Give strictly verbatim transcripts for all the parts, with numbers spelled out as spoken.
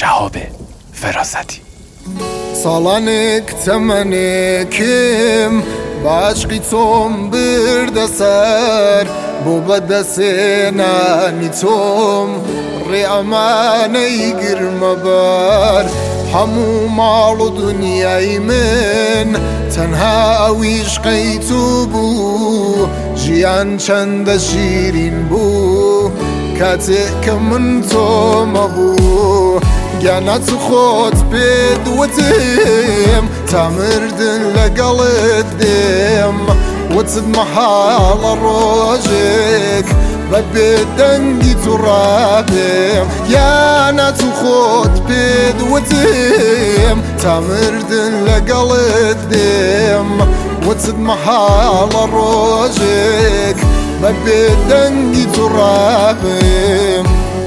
شهاب فراستی. ساڵانێک تەمەنێکم باشقی تۆم بردە سەر بۆ بەدەسێنانی تۆم ڕێ ئەمانەی گرمە بەر هەموو ماڵ و دنیای من تەنها ئەویش قەیتو بوو ژیان چەندە شیرین بوو کاتێک کە من تۆمە بوو گیانەت خۆت پێدوتم تا مردن لەگەڵت دێم وتت مەحاڵە ڕۆژێک بە بێدەنگی تووڕابێم یانەت خۆت پێدوتم تا مردن لەگەڵت دێم وتت مەحاڵە ڕۆژێک بە بێدەنگی تووڕابێم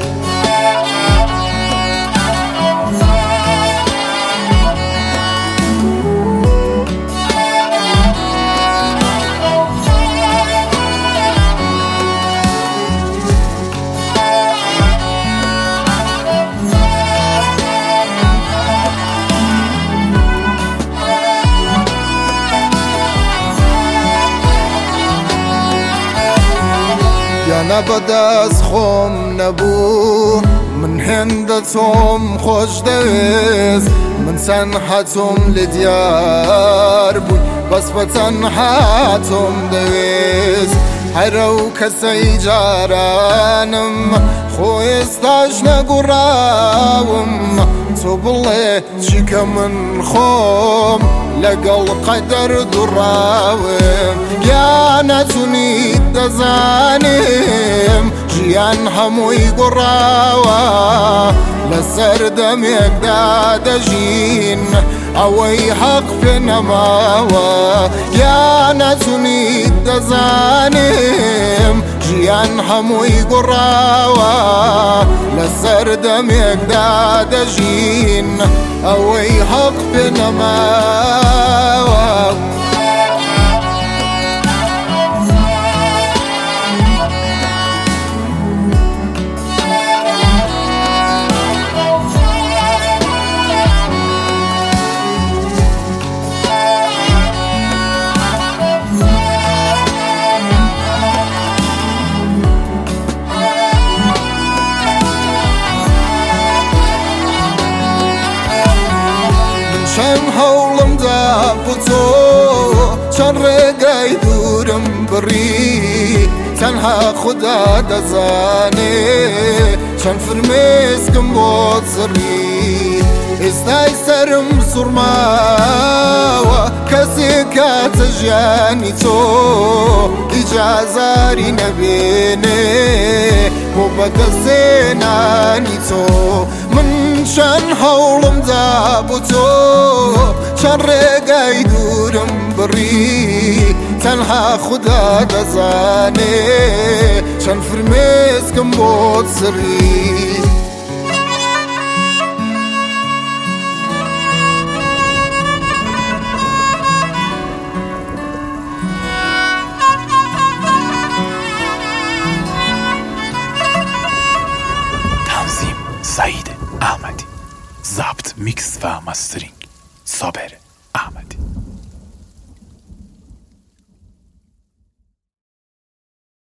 یانە بەدەست خۆم نەبوو من هێندە تۆم خۆش دەوێست من تەنها تۆم لە دیار بووی بەس بە تەنها تۆم دەوێست هەرە و کەسەی جارانم خۆ ئێستاش نەگوڕاوم تۆ بڵێ چیکە من خۆم لەگەڵ قەدەر دوڕاوم گیانەتونیت دەزانم ژیان هەمووی گوڕاوە لەسەر دەمێکدا دەژین ئەوەی حەق پێ نەماوە گیانەتونیت دەزانم ژیان هەمووی گوڕاوە لەسەر دەمێکدا دەژین ئەوەی حەق پێ نەماوە چەند هەوڵمدا بۆ تۆ چەند ڕێگای دوورم بڕی تەنها خودا دەزانێ چەند فرمێسکم بۆ زڕی ئێستای سەرم سوڕماوە کەسێک کاتە ژیانی تۆ ئیجازاری نەبێنێ بۆ بەدەستێنانی تۆ من چەند هەوڵمدا بۆ تۆ چەند ڕێگای دوورم بڕی تەنها خودا دەزانێ چەند فرمێسکم بۆ سڕی تنظیم سعید احمدی، ضبط میکس و مسترینگ صابر.